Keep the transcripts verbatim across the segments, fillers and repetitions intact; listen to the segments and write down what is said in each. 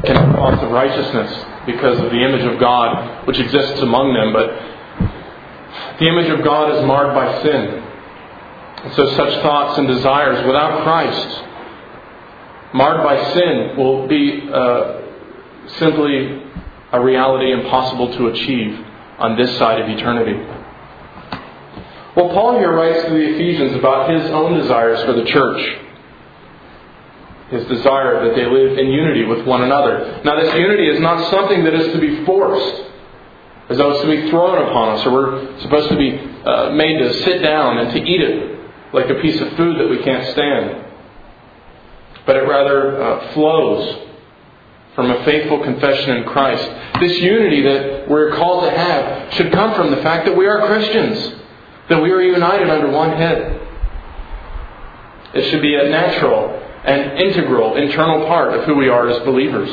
can have thoughts of righteousness because of the image of God which exists among them, but the image of God is marred by sin. And so such thoughts and desires without Christ, marred by sin, will be uh, simply a reality impossible to achieve on this side of eternity. Well, Paul here writes to the Ephesians about his own desires for the church. His desire that they live in unity with one another. Now, this unity is not something that is to be forced, as though it's to be thrown upon us, or we're supposed to be uh, made to sit down and to eat it like a piece of food that we can't stand. But it rather uh, flows from a faithful confession in Christ. This unity that we're called to have should come from the fact that we are Christians, that we are united under one head. It should be a natural and integral, internal part of who we are as believers.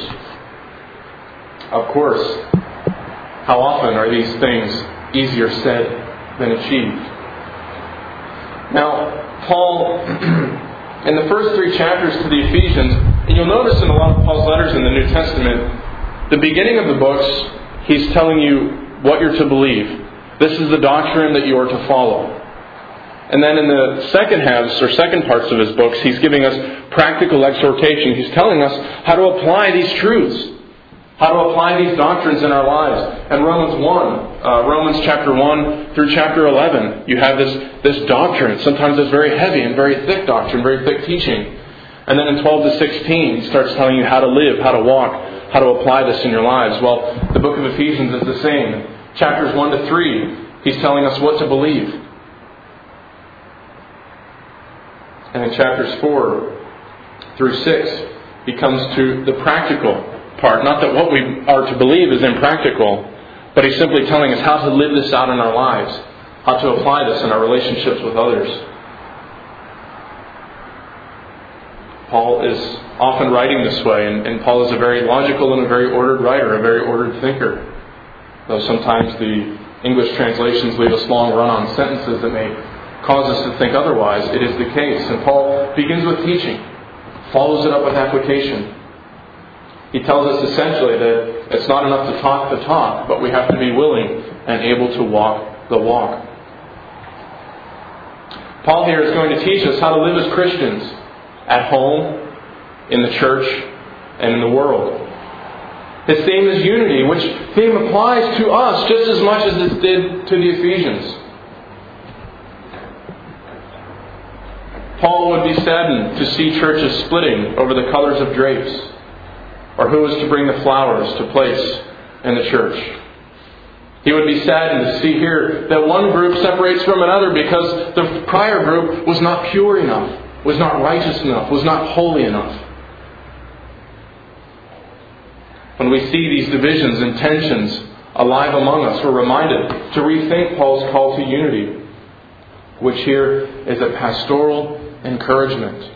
Of course, how often are these things easier said than achieved? Now, Paul, in the first three chapters to the Ephesians, and you'll notice in a lot of Paul's letters in the New Testament, the beginning of the books, he's telling you what you're to believe. This is the doctrine that you are to follow. And then in the second halves, or second parts of his books, he's giving us practical exhortation. He's telling us how to apply these truths, how to apply these doctrines in our lives. And Romans one, uh, Romans chapter one through chapter eleven, you have this, this doctrine. Sometimes it's very heavy and very thick doctrine, very thick teaching. And then in twelve to sixteen, he starts telling you how to live, how to walk, how to apply this in your lives. Well, the book of Ephesians is the same. Chapters one to three, he's telling us what to believe. And in chapters four through six, he comes to the practical part. Not that what we are to believe is impractical, but he's simply telling us how to live this out in our lives, how to apply this in our relationships with others. Paul is often writing this way, and, and Paul is a very logical and a very ordered writer, a very ordered thinker. Though sometimes the English translations leave us long run-on sentences that may cause us to think otherwise, it is the case. And Paul begins with teaching, follows it up with application. He tells us essentially that it's not enough to talk the talk, but we have to be willing and able to walk the walk. Paul here is going to teach us how to live as Christians at home, in the church, and in the world. His theme is unity, which theme applies to us just as much as it did to the Ephesians. Paul would be saddened to see churches splitting over the colors of drapes, or who is to bring the flowers to place in the church. He would be saddened to see here that one group separates from another because the prior group was not pure enough, was not righteous enough, was not holy enough. When we see these divisions and tensions alive among us, we're reminded to rethink Paul's call to unity, which here is a pastoral encouragement.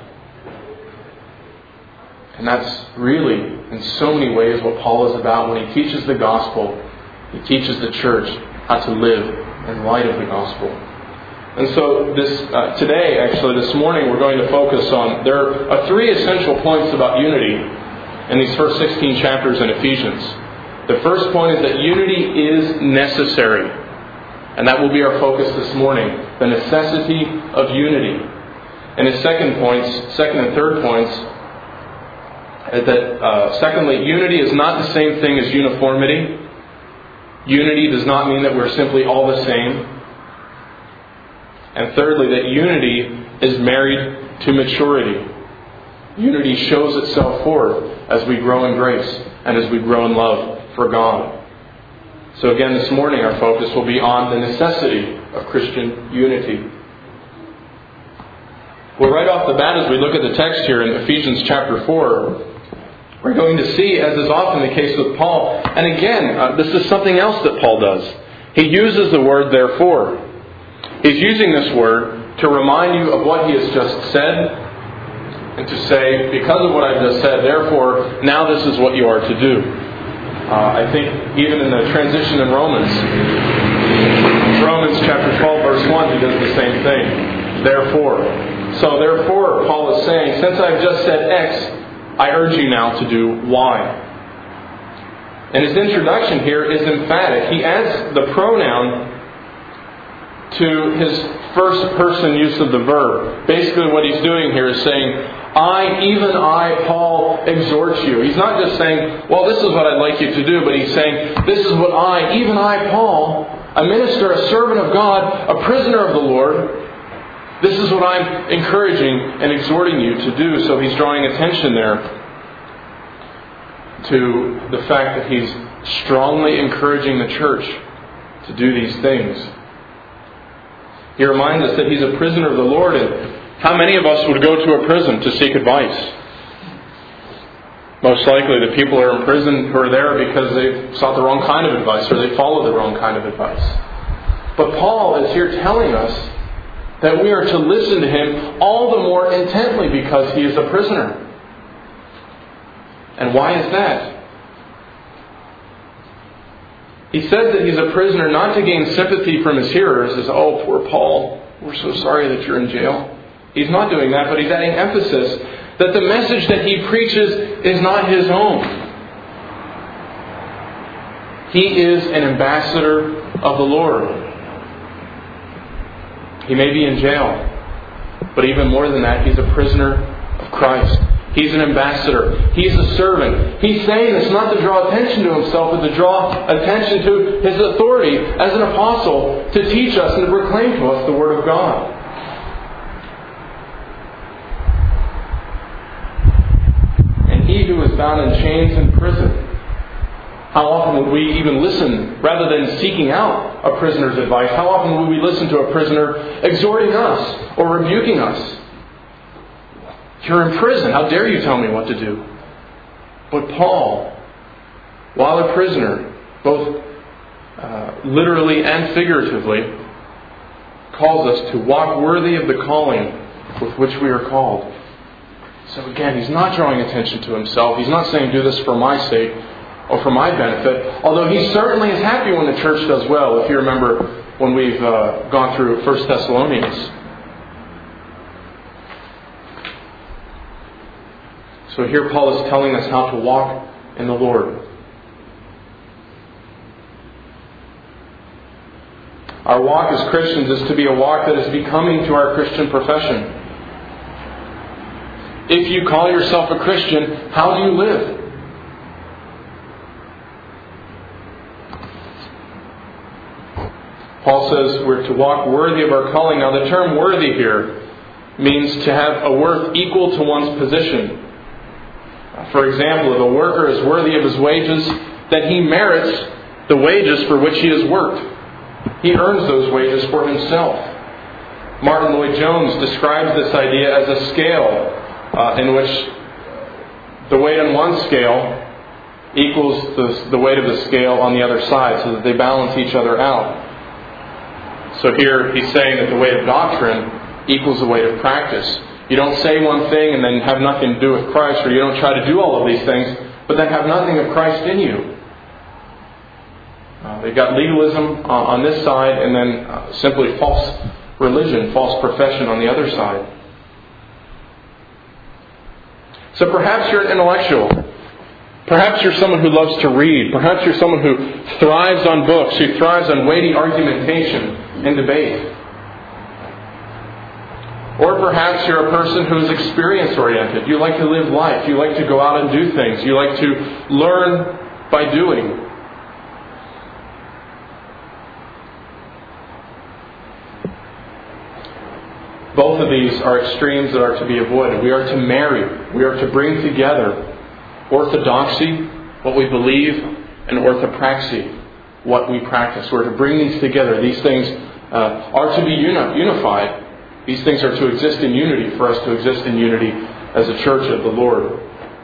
And that's really, in so many ways, what Paul is about when he teaches the gospel. He teaches the church how to live in light of the gospel. And so this uh, today, actually, this morning, we're going to focus on, there are three essential points about unity in these first sixteen chapters in Ephesians. The first point is that unity is necessary. And that will be our focus this morning, the necessity of unity. And his second points, second and third points, is that, uh, secondly, unity is not the same thing as uniformity. Unity does not mean that we're simply all the same. And thirdly, that unity is married to maturity. Unity shows itself forth as we grow in grace and as we grow in love for God. So again, this morning our focus will be on the necessity of Christian unity. Well, right off the bat, as we look at the text here in Ephesians chapter four, we're going to see, as is often the case with Paul, and again, uh, this is something else that Paul does. He uses the word therefore. He's using this word to remind you of what he has just said, and to say, because of what I've just said, therefore, now this is what you are to do. Uh, I think even in the transition in Romans, Romans chapter twelve, verse one, he does the same thing. Therefore. So therefore, Paul is saying, since I've just said X, I urge you now to do Y. And his introduction here is emphatic. He adds the pronoun to his first person use of the verb. Basically what he's doing here is saying, I, even I, Paul, exhort you. He's not just saying, well, this is what I'd like you to do, but he's saying, this is what I, even I, Paul, a minister, a servant of God, a prisoner of the Lord, this is what I'm encouraging and exhorting you to do. So he's drawing attention there to the fact that he's strongly encouraging the church to do these things. He reminds us that he's a prisoner of the Lord, and how many of us would go to a prison to seek advice? Most likely the people who are in prison who are there because they sought the wrong kind of advice or they followed the wrong kind of advice. But Paul is here telling us that we are to listen to him all the more intently because he is a prisoner. And why is that? He says that he's a prisoner not to gain sympathy from his hearers as, oh, poor Paul, we're so sorry that you're in jail. He's not doing that, but he's adding emphasis that the message that he preaches is not his own. He is an ambassador of the Lord. He may be in jail, but even more than that, he's a prisoner of Christ. He's an ambassador. He's a servant. He's saying this not to draw attention to himself, but to draw attention to his authority as an apostle to teach us and to proclaim to us the Word of God. And he who is bound in chains in prison, how often would we even listen, rather than seeking out a prisoner's advice, how often would we listen to a prisoner exhorting us or rebuking us? You're in prison. How dare you tell me what to do? But Paul, while a prisoner, both uh, literally and figuratively, calls us to walk worthy of the calling with which we are called. So again, he's not drawing attention to himself. He's not saying, do this for my sake or for my benefit. Although he certainly is happy when the church does well. If you remember when we've uh, gone through First Thessalonians. So here Paul is telling us how to walk in the Lord. Our walk as Christians is to be a walk that is becoming to our Christian profession. If you call yourself a Christian, how do you live? Paul says we're to walk worthy of our calling. Now the term worthy here means to have a worth equal to one's position. For example, if a worker is worthy of his wages, then he merits the wages for which he has worked. He earns those wages for himself. Martin Lloyd-Jones describes this idea as a scale uh, in which the weight on one scale equals the, the weight of the scale on the other side, so that they balance each other out. So here he's saying that the weight of doctrine equals the weight of practice. You don't say one thing and then have nothing to do with Christ, or you don't try to do all of these things, but then have nothing of Christ in you. Uh, they've got legalism uh, on this side, and then uh, simply false religion, false profession on the other side. So perhaps you're an intellectual. Perhaps you're someone who loves to read. Perhaps you're someone who thrives on books, who thrives on weighty argumentation and debate. Or perhaps you're a person who is experience-oriented. You like to live life. You like to go out and do things. You like to learn by doing. Both of these are extremes that are to be avoided. We are to marry. We are to bring together orthodoxy, what we believe, and orthopraxy, what we practice. We're to bring these together. These things uh, are to be uni- unified. These things are to exist in unity for us to exist in unity as a church of the Lord.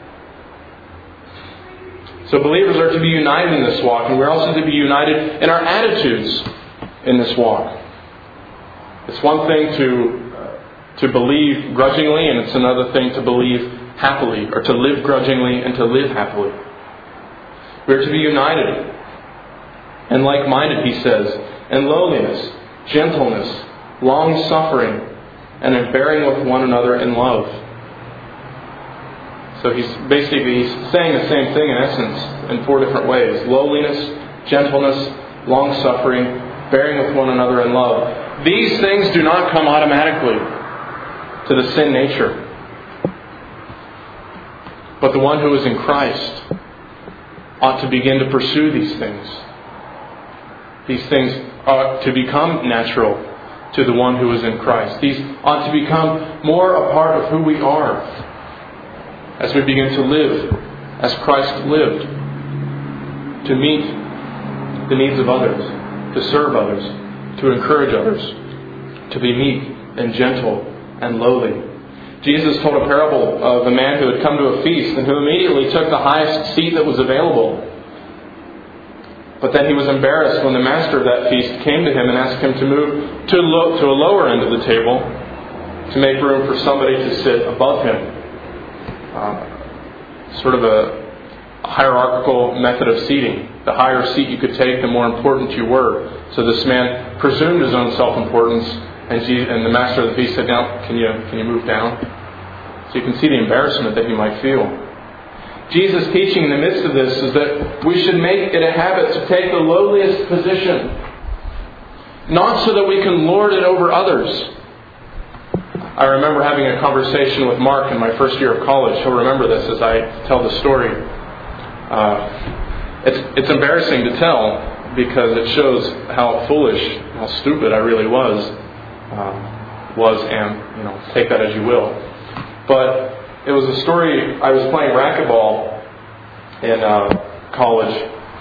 So believers are to be united in this walk, and we're also to be united in our attitudes in this walk. It's one thing to uh, to believe grudgingly, and it's another thing to believe happily, or to live grudgingly and to live happily. We're to be united and like-minded, he says, in lowliness, gentleness, long-suffering, and in bearing with one another in love. So he's basically he's saying the same thing in essence in four different ways. Lowliness, gentleness, long-suffering, bearing with one another in love. These things do not come automatically to the sin nature. But the one who is in Christ ought to begin to pursue these things. These things ought to become natural to the one who is in Christ. These ought to become more a part of who we are as we begin to live as Christ lived, to meet the needs of others, to serve others, to encourage others, to be meek and gentle and lowly. Jesus told a parable of a man who had come to a feast and who immediately took the highest seat that was available. But then he was embarrassed when the master of that feast came to him and asked him to move to, lo- to a lower end of the table to make room for somebody to sit above him. Uh, sort of a hierarchical method of seating. The higher seat you could take, the more important you were. So this man presumed his own self-importance, and, Jesus, and the master of the feast said, "Now, can you can you move down?" So you can see the embarrassment that he might feel. Jesus' teaching in the midst of this is that we should make it a habit to take the lowliest position, not so that we can lord it over others. I remember having a conversation with Mark in my first year of college. He'll remember this as I tell the story. Uh, it's it's embarrassing to tell because it shows how foolish, how stupid I really was, uh, was, and you know, take that as you will. But it was a story. I was playing racquetball in uh, college,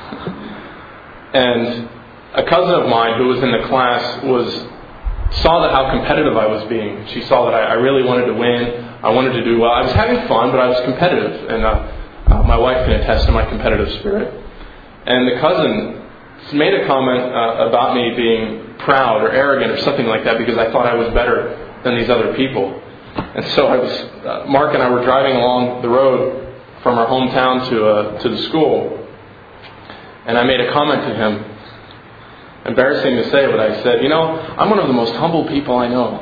and a cousin of mine who was in the class was saw that how competitive I was being. She saw that I, I really wanted to win. I wanted to do well. I was having fun, but I was competitive, and uh, uh, my wife can attest to my competitive spirit. And the cousin made a comment uh, about me being proud or arrogant or something like that because I thought I was better than these other people. And so I was, uh, Mark and I were driving along the road from our hometown to uh, to the school, and I made a comment to him. Embarrassing to say, but I said, "You know, I'm one of the most humble people I know.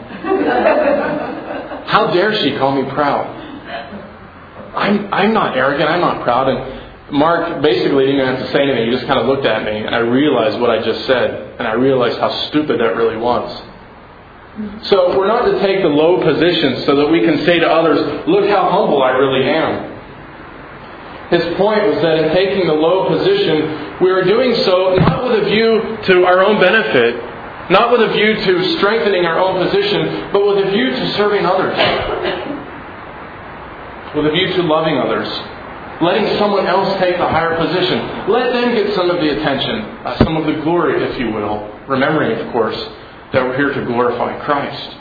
How dare she call me proud? I'm I'm not arrogant. I'm not proud." And Mark basically didn't even have to say anything. He just kind of looked at me, and I realized what I just said, and I realized how stupid that really was. So we're not to take the low position so that we can say to others, "Look how humble I really am." His point was that in taking the low position, we are doing so not with a view to our own benefit, not with a view to strengthening our own position, but with a view to serving others, with a view to loving others, letting someone else take the higher position. Let them get some of the attention, uh, some of the glory, if you will, remembering, of course, that we're here to glorify Christ.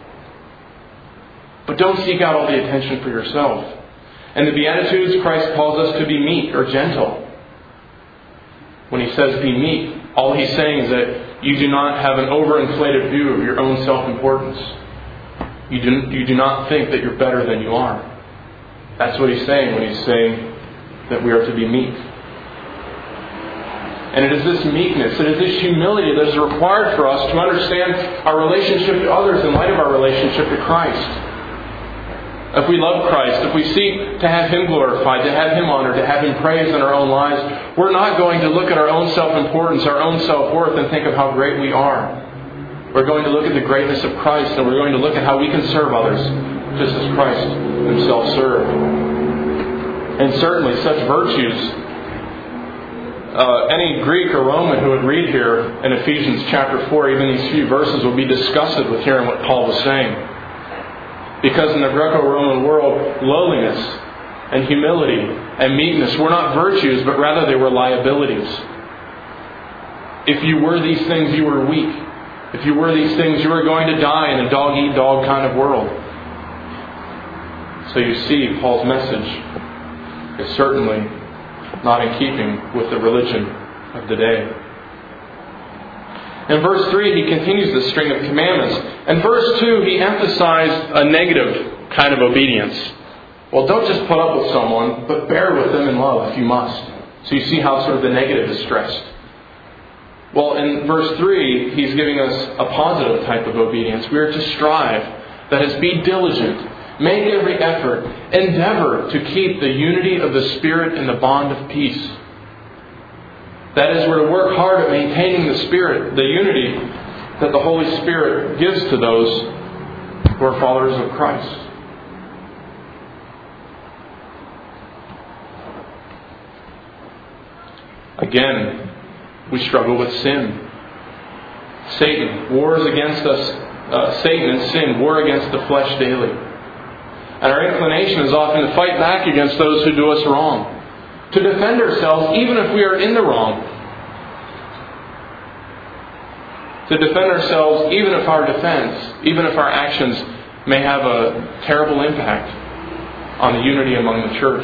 But don't seek out all the attention for yourself. In the Beatitudes, Christ calls us to be meek or gentle. When He says be meek, all He's saying is that you do not have an overinflated view of your own self-importance. You do, you do not think that you're better than you are. That's what He's saying when He's saying that we are to be meek. And it is this meekness, it is this humility that is required for us to understand our relationship to others in light of our relationship to Christ. If we love Christ, if we seek to have Him glorified, to have Him honored, to have Him praised in our own lives, we're not going to look at our own self-importance, our own self-worth, and think of how great we are. We're going to look at the greatness of Christ, and we're going to look at how we can serve others, just as Christ Himself served. And certainly such virtues, uh, any Greek or Roman who would read here in Ephesians chapter four, even these few verses, will be disgusted with hearing what Paul was saying. Because in the Greco-Roman world, lowliness and humility and meekness were not virtues, but rather they were liabilities. If you were these things, you were weak. If you were these things, you were going to die in a dog-eat-dog kind of world. So you see, Paul's message is certainly not in keeping with the religion of the day. In verse three, he continues the string of commandments. In verse two, he emphasized a negative kind of obedience. Well, don't just put up with someone, but bear with them in love if you must. So you see how sort of the negative is stressed. Well, in verse three, he's giving us a positive type of obedience. We are to strive, that is, be diligent, make every effort, endeavor to keep the unity of the Spirit in the bond of peace. That is, we're to work hard at maintaining the Spirit, the unity that the Holy Spirit gives to those who are followers of Christ. Again, we struggle with sin. Satan wars against us. Uh, Satan and sin war against the flesh daily. And our inclination is often to fight back against those who do us wrong. To defend ourselves even if we are in the wrong. To defend ourselves even if our defense, even if our actions may have a terrible impact on the unity among the church.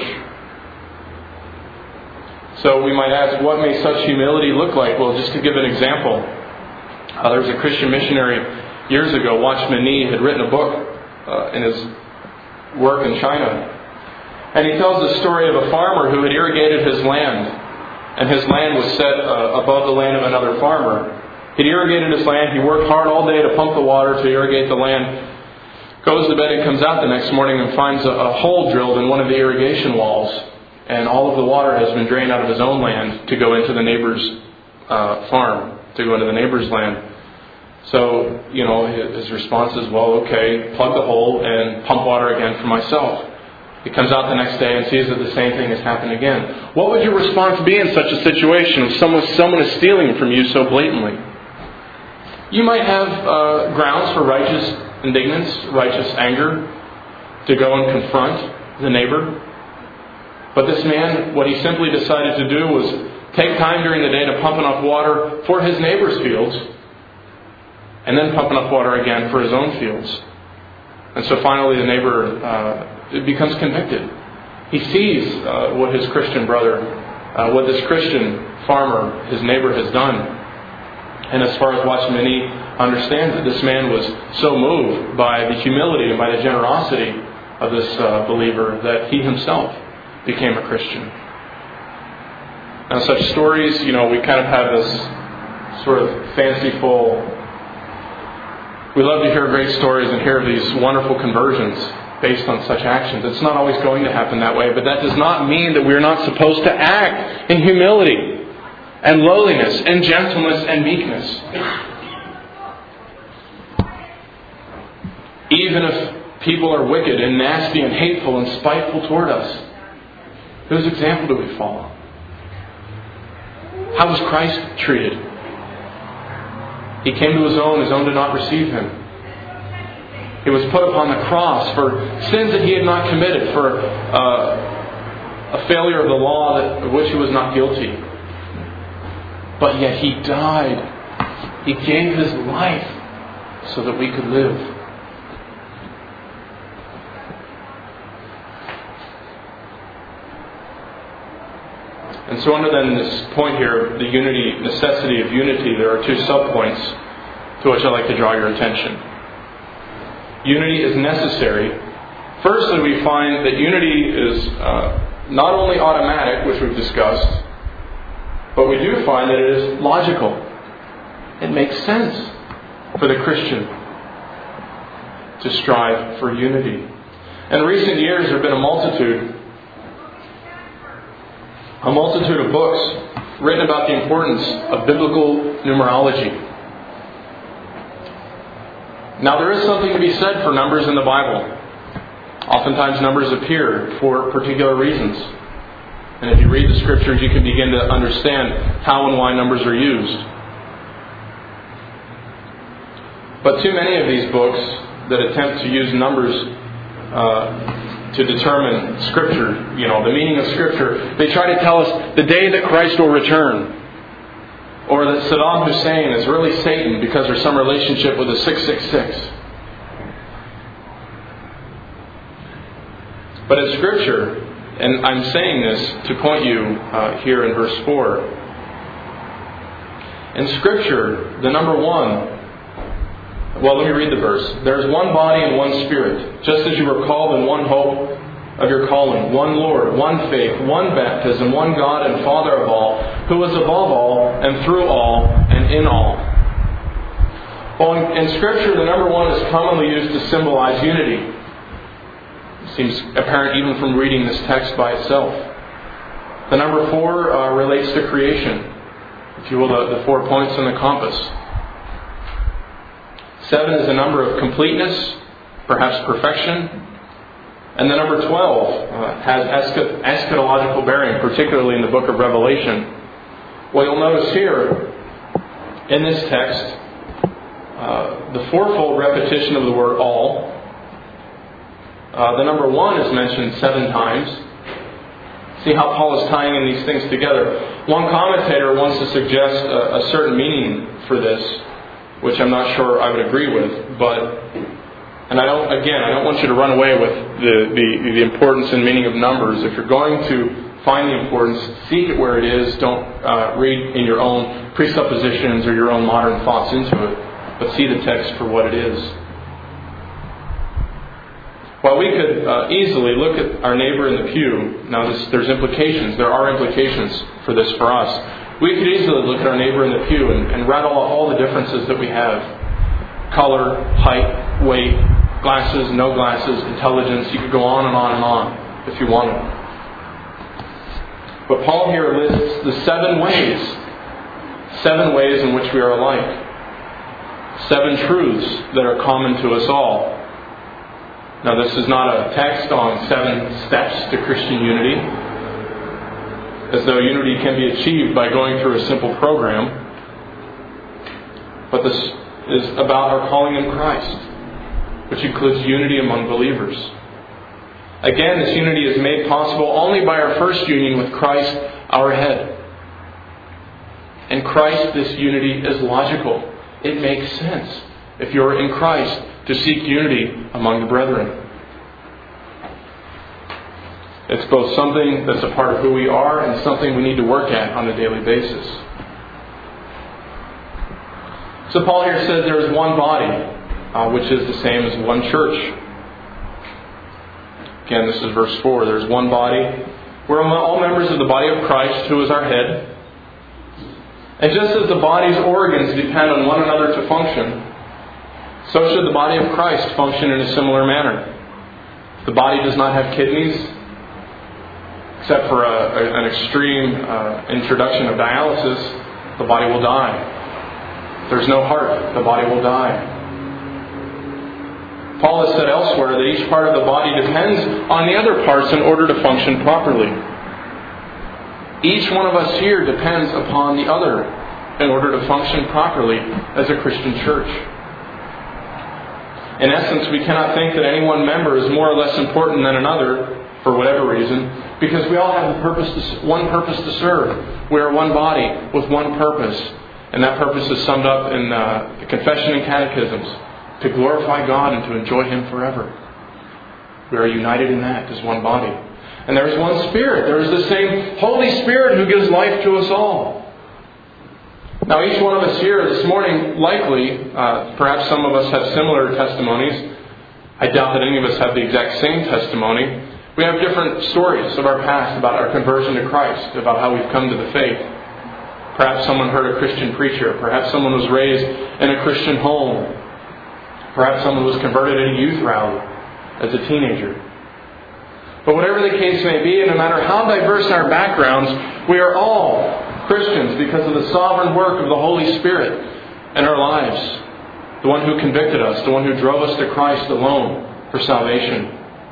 So we might ask, what may such humility look like? Well, just to give an example, uh, there was a Christian missionary years ago, Watchman Nee, had written a book uh, in his work in China. And he tells the story of a farmer who had irrigated his land. And his land was set uh, above the land of another farmer. He'd irrigated his land. He worked hard all day to pump the water to irrigate the land. Goes to bed and comes out the next morning and finds a, a hole drilled in one of the irrigation walls. And all of the water has been drained out of his own land to go into the neighbor's uh, farm, to go into the neighbor's land. So, you know, his response is, well, okay, plug the hole and pump water again for myself. He comes out the next day and sees that the same thing has happened again. What would your response be in such a situation if someone, someone is stealing from you so blatantly? You might have uh, grounds for righteous indignance, righteous anger, to go and confront the neighbor. But this man, what he simply decided to do was take time during the day to pump enough water for his neighbor's fields, and then pump enough water again for his own fields. And so finally the neighbor uh, becomes convicted. He sees uh, what his Christian brother, uh, what this Christian farmer, his neighbor, has done. And as far as Watchman Nee understands it, this man was so moved by the humility and by the generosity of this uh, believer that he himself became a Christian. Now, such stories, you know, we kind of have this sort of fanciful. We love to hear great stories and hear of these wonderful conversions based on such actions. It's not always going to happen that way, but that does not mean that we're not supposed to act in humility and lowliness and gentleness and meekness. Even if people are wicked and nasty and hateful and spiteful toward us, whose example do we follow? How was Christ treated? He came to His own, His own did not receive Him. He was put upon the cross for sins that He had not committed, for uh, a failure of the law that, of which He was not guilty. But yet He died. He gave His life so that we could live. And so under then this point here, the unity, necessity of unity, there are two subpoints to which I'd like to draw your attention. Unity is necessary. Firstly, we find that unity is uh, not only automatic, which we've discussed, but we do find that it is logical. It makes sense for the Christian to strive for unity. In recent years, there have been a multitude A multitude of books written about the importance of biblical numerology. Now, there is something to be said for numbers in the Bible. Oftentimes numbers appear for particular reasons. And if you read the Scriptures, you can begin to understand how and why numbers are used. But too many of these books that attempt to use numbers uh, to determine Scripture, you know, the meaning of Scripture, they try to tell us the day that Christ will return. Or that Saddam Hussein is really Satan because there's some relationship with the six six six. But in Scripture, and I'm saying this to point you uh, here in verse four, in Scripture, the number one, well, let me read the verse. There is one body and one Spirit, just as you were called in one hope of your calling, one Lord, one faith, one baptism, one God and Father of all, who is above all and through all and in all. Well, in, in Scripture, the number one is commonly used to symbolize unity. Seems apparent even from reading this text by itself. The number four uh, relates to creation. If you will, the, the four points on the compass. Seven is a number of completeness, perhaps perfection. And the number twelve uh, has eschat- eschatological bearing, particularly in the book of Revelation. Well, you'll notice here, in this text, uh, the fourfold repetition of the word all. Uh, the number one is mentioned seven times. See how Paul is tying in these things together. One commentator wants to suggest a, a certain meaning for this, which I'm not sure I would agree with. But, and I don't, again, I don't want you to run away with the, the, the importance and meaning of numbers. If you're going to find the importance, seek it where it is. Don't uh, read in your own presuppositions or your own modern thoughts into it, but see the text for what it is. While we could uh, easily look at our neighbor in the pew, now this, there's implications, there are implications for this for us. We could easily look at our neighbor in the pew and, and rattle off all the differences that we have. Color, height, weight, glasses, no glasses, intelligence. You could go on and on and on if you wanted. But Paul here lists the seven ways, seven ways in which we are alike. Seven truths that are common to us all. Now, this is not a text on seven steps to Christian unity, as though unity can be achieved by going through a simple program. But this is about our calling in Christ, which includes unity among believers. Again, this unity is made possible only by our first union with Christ, our head. In Christ, this unity is logical. It makes sense, if you're in Christ, to seek unity among the brethren. It's both something that's a part of who we are and something we need to work at on a daily basis. So Paul here says there is one body, uh, which is the same as one church. Again, this is verse four. There's one body. We're all members of the body of Christ, who is our head. And just as the body's organs depend on one another to function, so should the body of Christ function in a similar manner. If the body does not have kidneys, except for a, a, an extreme uh, introduction of dialysis, the body will die. If there's no heart, the body will die. Paul has said elsewhere that each part of the body depends on the other parts in order to function properly. Each one of us here depends upon the other in order to function properly as a Christian church. In essence, we cannot think that any one member is more or less important than another for whatever reason, because we all have a purpose to, one purpose to serve. We are one body with one purpose, and that purpose is summed up in uh, the Confession and Catechisms: to glorify God and to enjoy Him forever. We are united in that as one body. And there is one Spirit. There is the same Holy Spirit who gives life to us all. Now, each one of us here this morning, likely, uh, perhaps some of us have similar testimonies. I doubt that any of us have the exact same testimony. We have different stories of our past about our conversion to Christ, about how we've come to the faith. Perhaps someone heard a Christian preacher. Perhaps someone was raised in a Christian home. Perhaps someone was converted at a youth rally as a teenager. But whatever the case may be, and no matter how diverse our backgrounds, we are all Christians because of the sovereign work of the Holy Spirit in our lives. The one who convicted us, the one who drove us to Christ alone for salvation.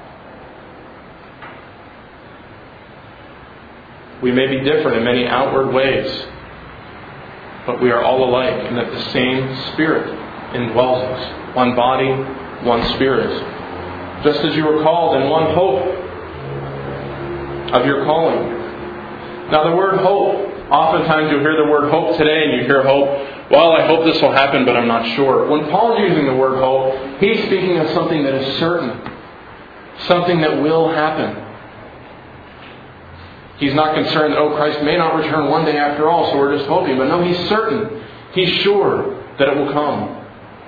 We may be different in many outward ways, but we are all alike in that the same Spirit indwells us. One body, one Spirit. Just as you were called in one hope of your calling. Now the word hope, oftentimes you'll hear the word hope today and you hear hope, well, I hope this will happen, but I'm not sure. When Paul's using the word hope, he's speaking of something that is certain. Something that will happen. He's not concerned that, oh, Christ may not return one day after all, so we're just hoping. But no, he's certain. He's sure that it will come.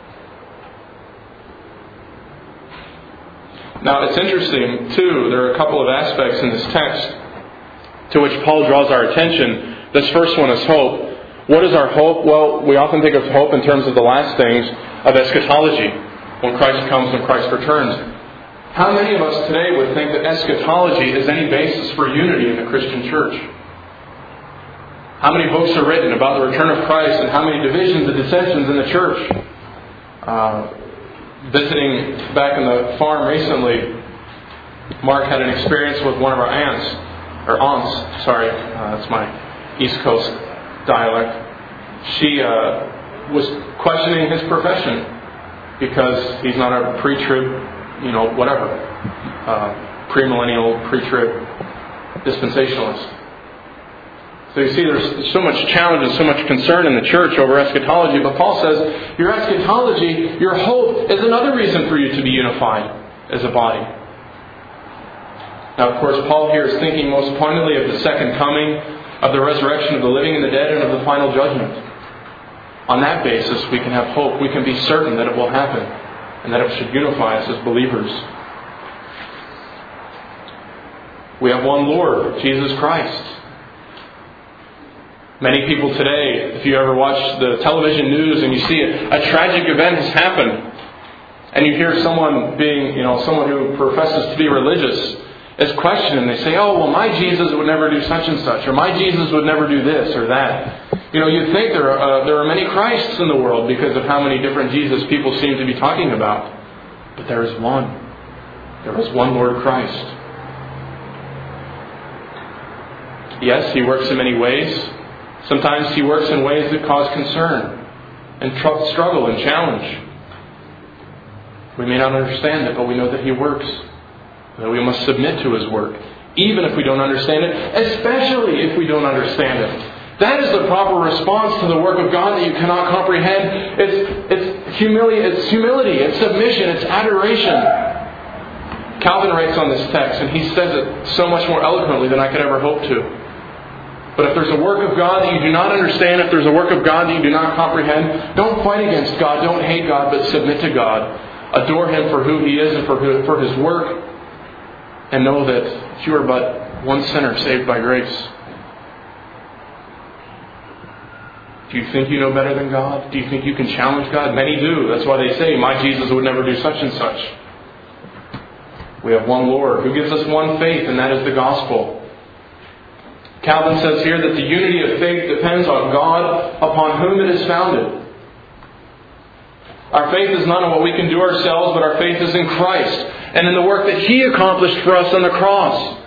Now, it's interesting, too, there are a couple of aspects in this text to which Paul draws our attention. This first one is hope. What is our hope? Well, we often think of hope in terms of the last things of eschatology, when Christ comes, when Christ returns. How many of us today would think that eschatology is any basis for unity in the Christian church? How many books are written about the return of Christ and how many divisions and dissensions in the church? Uh, visiting back in the farm recently, Mark had an experience with one of our aunts, or aunts, sorry, uh, that's my East Coast dialect. She uh, was questioning his profession because he's not a pre-trib, you know, whatever, uh, premillennial, pre-trib dispensationalist. So you see, there's so much challenge and so much concern in the church over eschatology. But Paul says, your eschatology, your hope, is another reason for you to be unified as a body. Now, of course, Paul here is thinking most pointedly of the second coming, of the resurrection of the living and the dead, and of the final judgment. On that basis, we can have hope. We can be certain that it will happen, and that it should unify us as believers. We have one Lord, Jesus Christ. Many people today, if you ever watch the television news and you see a, a tragic event has happened, and you hear someone being, you know, someone who professes to be religious is questioned, and they say, oh, well, my Jesus would never do such and such, or my Jesus would never do this or that. You know, you'd think there are, uh, there are many Christs in the world because of how many different Jesus people seem to be talking about. But there is one. There is one Lord Christ. Yes, He works in many ways. Sometimes He works in ways that cause concern and tr- struggle and challenge. We may not understand it, but we know that He works. That we must submit to His work, even if we don't understand it, especially if we don't understand it. That is the proper response to the work of God that you cannot comprehend. It's, it's, humili- it's humility, it's submission, it's adoration. Calvin writes on this text, and he says it so much more eloquently than I could ever hope to. But if there's a work of God that you do not understand, if there's a work of God that you do not comprehend, don't fight against God, don't hate God, but submit to God. Adore Him for who He is and for, who, for His work. And know that you are but one sinner saved by grace. Do you think you know better than God? Do you think you can challenge God? Many do. That's why they say, my Jesus would never do such and such. We have one Lord who gives us one faith, and that is the gospel. Calvin says here that the unity of faith depends on God upon whom it is founded. Our faith is not in what we can do ourselves, but our faith is in Christ and in the work that He accomplished for us on the cross.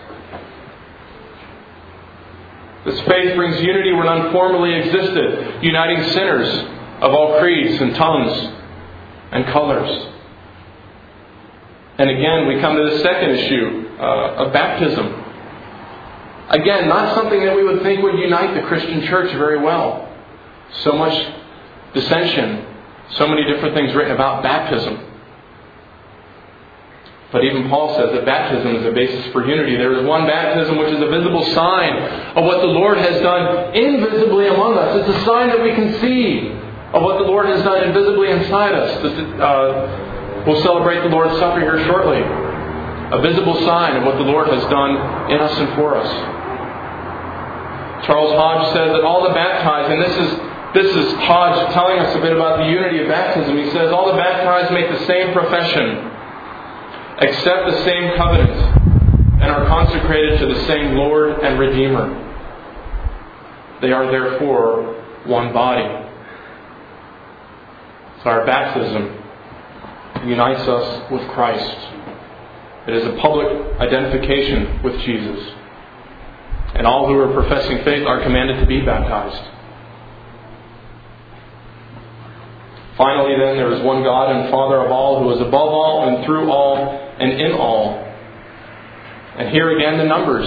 This faith brings unity where none formerly existed, uniting sinners of all creeds and tongues and colors. And again, we come to the second issue uh, of baptism. Again, not something that we would think would unite the Christian church very well. So much dissension, so many different things written about baptism. But even Paul says that baptism is a basis for unity. There is one baptism which is a visible sign of what the Lord has done invisibly among us. It's a sign that we can see of what the Lord has done invisibly inside us. This, uh, we'll celebrate the Lord's Supper here shortly. A visible sign of what the Lord has done in us and for us. Charles Hodge says that all the baptized, and this is this is Hodge telling us a bit about the unity of baptism. He says all the baptized make the same profession, accept the same covenant, and are consecrated to the same Lord and Redeemer. They are therefore one body. So our baptism unites us with Christ. It is a public identification with Jesus. And all who are professing faith are commanded to be baptized. Finally, then, there is one God and Father of all, who is above all and through all and in all. And here again, the numbers.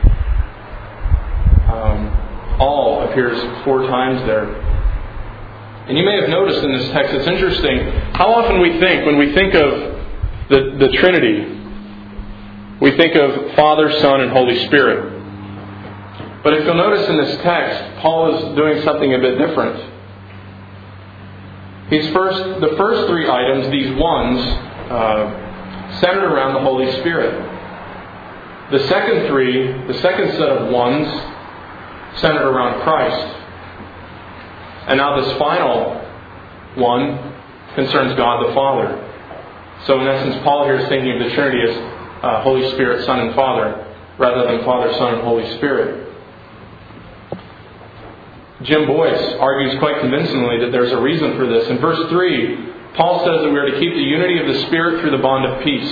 Um, all appears four times there. And you may have noticed in this text, it's interesting how often we think, when we think of the, the Trinity, we think of Father, Son, and Holy Spirit. But if you'll notice in this text, Paul is doing something a bit different. He's first, the first three items, these ones, uh, centered around the Holy Spirit. The second three, the second set of ones, centered around Christ. And now this final one concerns God the Father. So in essence, Paul here is thinking of the Trinity as uh, Holy Spirit, Son, and Father, rather than Father, Son, and Holy Spirit. Jim Boyce argues quite convincingly that there's a reason for this. In verse three, Paul says that we are to keep the unity of the Spirit through the bond of peace.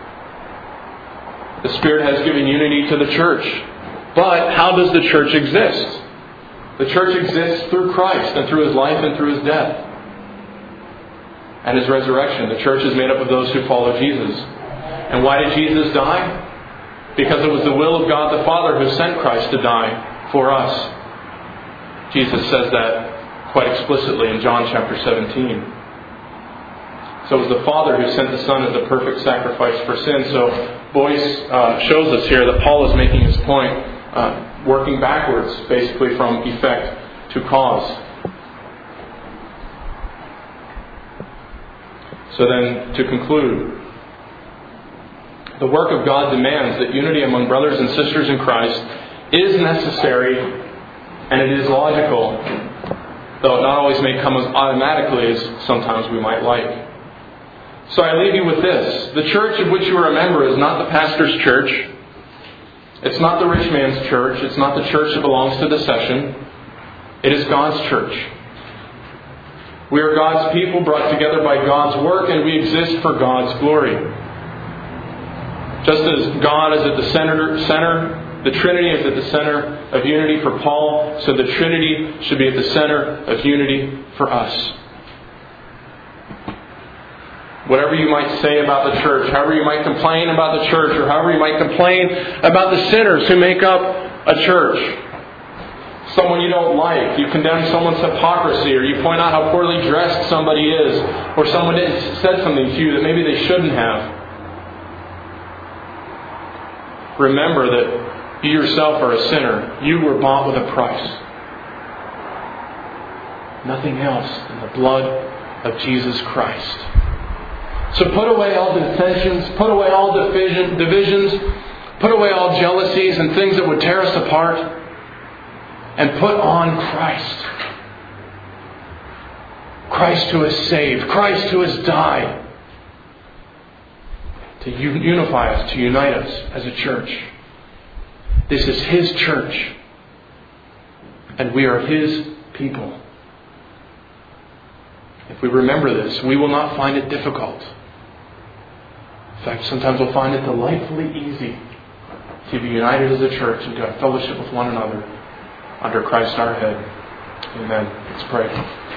The Spirit has given unity to the church. But how does the church exist? The church exists through Christ and through His life and through His death and His resurrection. The church is made up of those who follow Jesus. And why did Jesus die? Because it was the will of God the Father who sent Christ to die for us. Jesus says that quite explicitly in John chapter seventeen. So it was the Father who sent the Son as a perfect sacrifice for sin. So Boyce uh, shows us here that Paul is making his point, uh, working backwards, basically from effect to cause. So then, to conclude, the work of God demands that unity among brothers and sisters in Christ is necessary and it is logical, though it not always may come as automatically as sometimes we might like. So I leave you with this. The church of which you are a member is not the pastor's church. It's not the rich man's church. It's not the church that belongs to the session. It is God's church. We are God's people brought together by God's work, and we exist for God's glory. Just as God is at the center, center the Trinity is at the center of unity for Paul, so the Trinity should be at the center of unity for us. Whatever you might say about the church, however you might complain about the church, or however you might complain about the sinners who make up a church, someone you don't like, you condemn someone's hypocrisy, or you point out how poorly dressed somebody is, or someone said something to you that maybe they shouldn't have. Remember that you yourself are a sinner. You were bought with a price. Nothing else than the blood of Jesus Christ. So put away all dissensions, put away all division, divisions, put away all jealousies and things that would tear us apart, and put on Christ. Christ who has saved, Christ who has died to unify us, to unite us as a church. This is His church, and we are His people. If we remember this, we will not find it difficult. In fact, sometimes we'll find it delightfully easy to be united as a church and to have fellowship with one another under Christ our head. Amen. Let's pray.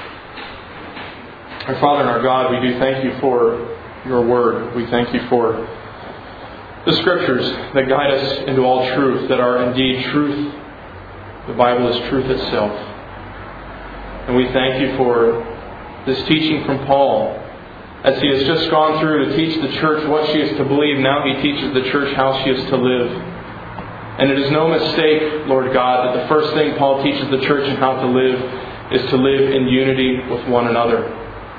Our Father and our God, we do thank You for Your Word. We thank You for the Scriptures that guide us into all truth, that are indeed truth. The Bible is truth itself. And we thank You for this teaching from Paul. As he has just gone through to teach the church what she is to believe, now he teaches the church how she is to live. And it is no mistake, Lord God, that the first thing Paul teaches the church in how to live is to live in unity with one another.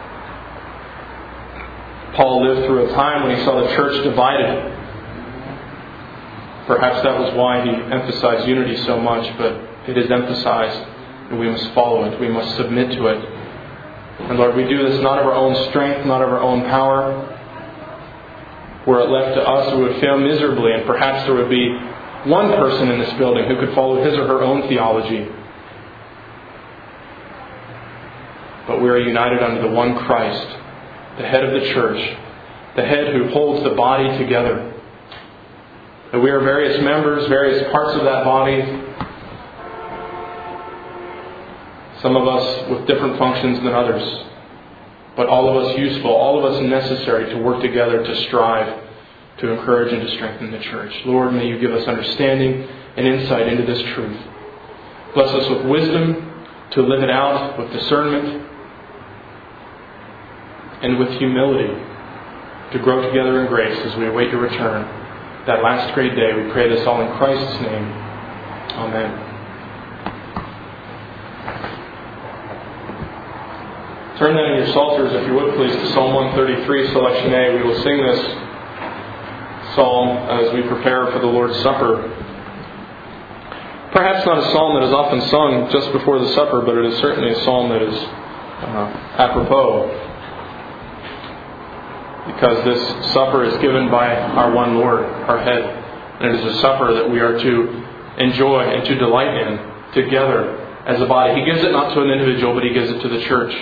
Paul lived through a time when he saw the church divided. Perhaps that was why he emphasized unity so much, but it is emphasized, and we must follow it. We must submit to it. And Lord, we do this not of our own strength, not of our own power. Were it left to us, we would fail miserably, and perhaps there would be one person in this building who could follow his or her own theology. But we are united under the one Christ, the head of the church, the head who holds the body together. That we are various members, various parts of that body. Some of us with different functions than others. But all of us useful, all of us necessary to work together to strive to encourage and to strengthen the church. Lord, may You give us understanding and insight into this truth. Bless us with wisdom to live it out, with discernment, and with humility to grow together in grace as we await Your return. That last great day, we pray this all in Christ's name. Amen. Turn then in your psalters, if you would please, to Psalm one thirty-three, selection A. We will sing this psalm as we prepare for the Lord's Supper. Perhaps not a psalm that is often sung just before the supper, but it is certainly a psalm that is uh, apropos. because this supper is given by our one Lord, our head. And it is a supper that we are to enjoy and to delight in together as a body. He gives it not to an individual, but He gives it to the church.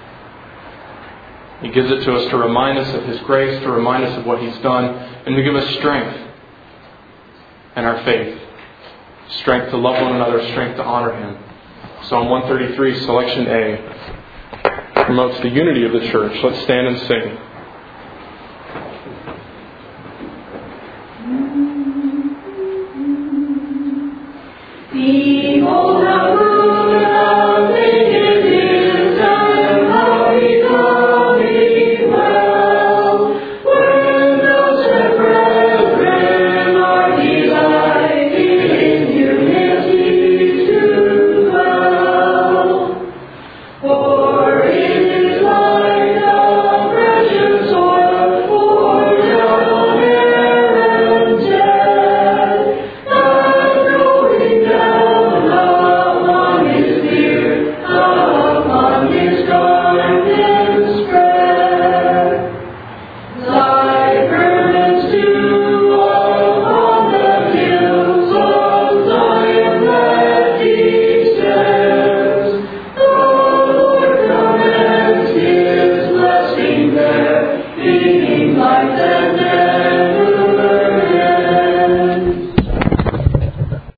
He gives it to us to remind us of His grace, to remind us of what He's done, and to give us strength in our faith. Strength to love one another, strength to honor Him. Psalm one thirty-three, selection A, promotes the unity of the church. Let's stand and sing. Behold the